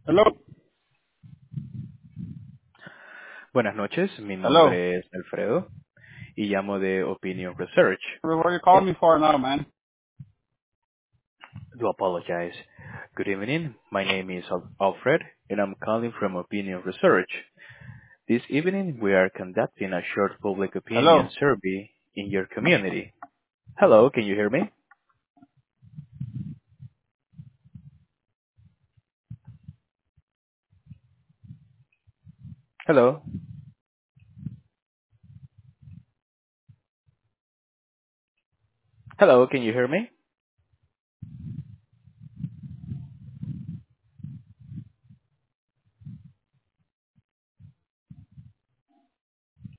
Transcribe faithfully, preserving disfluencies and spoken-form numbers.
Hello, Buenas noches, mi hello. nombre es Alfredo y llamo de Opinion Research. What are you Eh, calling me for now, man? Do apologize. Good evening, my name is Al- Alfred and I'm calling from Opinion Research. This evening we are conducting a short public opinion Hello. survey in your community. Hello, can you hear me? Hello? Hello, can you hear me?